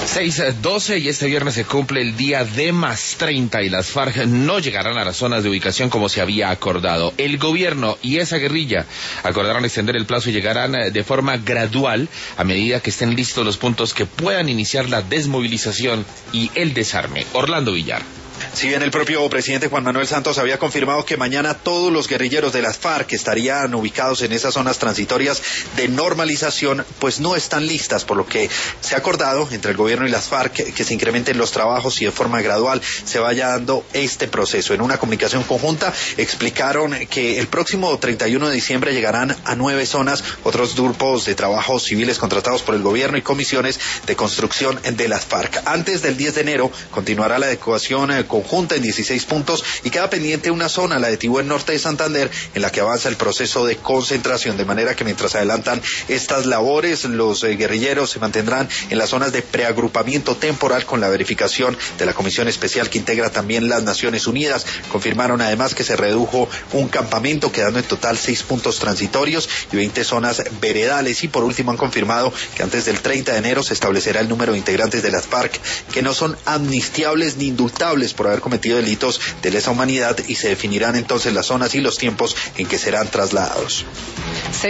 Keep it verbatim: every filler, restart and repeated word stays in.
seis doce y este viernes se cumple el día de más treinta y las FARC no llegarán a las zonas de ubicación como se había acordado. El gobierno y esa guerrilla acordaron extender el plazo y llegarán de forma gradual a medida que estén listos los puntos que puedan iniciar la desmovilización y el desarme. Orlando Villar. Si bien el propio presidente Juan Manuel Santos había confirmado que mañana todos los guerrilleros de las FARC estarían ubicados en esas zonas transitorias de normalización, pues no están listas, por lo que se ha acordado entre el gobierno y las FARC que, que se incrementen los trabajos y de forma gradual se vaya dando este proceso. En una comunicación conjunta explicaron que el próximo treinta y uno de diciembre llegarán a nueve zonas otros grupos de trabajos civiles contratados por el gobierno y comisiones de construcción de las FARC. Antes del diez de enero continuará la adecuación eh, conjunta en dieciséis puntos y queda pendiente una zona, la de Tibuen Norte de Santander, en la que avanza el proceso de concentración, de manera que mientras adelantan estas labores, los eh, guerrilleros se mantendrán en las zonas de preagrupamiento temporal con la verificación de la comisión especial que integra también las Naciones Unidas. Confirmaron además que se redujo un campamento, quedando en total seis puntos transitorios y veinte zonas veredales, y por último han confirmado que antes del treinta de enero se establecerá el número de integrantes de las FARC que no son amnistiables ni indultables por haber cometido delitos de lesa humanidad, y se definirán entonces las zonas y los tiempos en que serán trasladados.